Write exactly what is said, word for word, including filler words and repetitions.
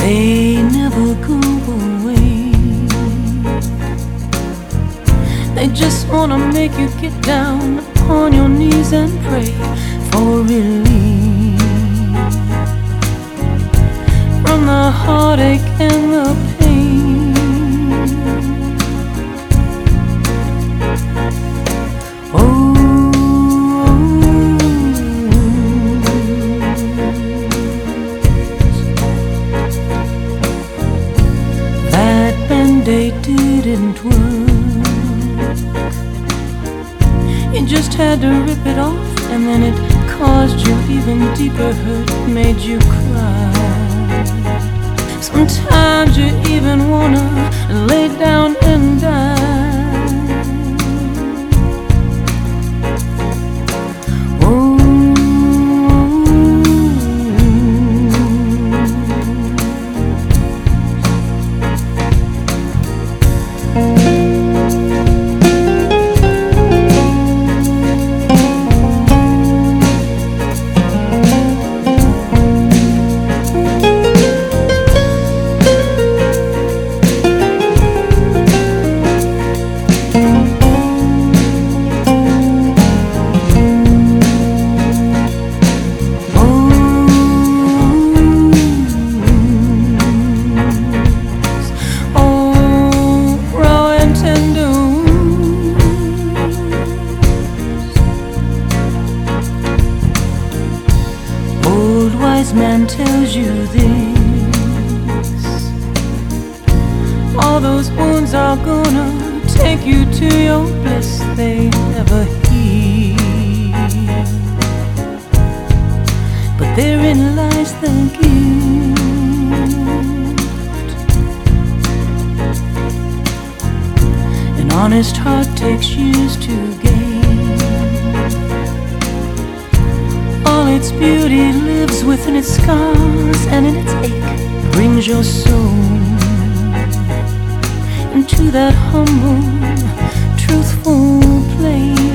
They never go away. They just wanna make you get down on your knees and pray for relief from the heartache and the pain. Oh, that Band-Aid didn't work. You just had to rip it off, and then it caused you even deeper hurt, made you cry. Sometimes you even wanna lay down and die. Oh, wise man tells you this: all those wounds are gonna take you to your bliss. They never heal, but therein lies the gift. An honest heart takes years to gain. All its beauty lives within its scars, and in its ache brings your soul into that humble, truthful place.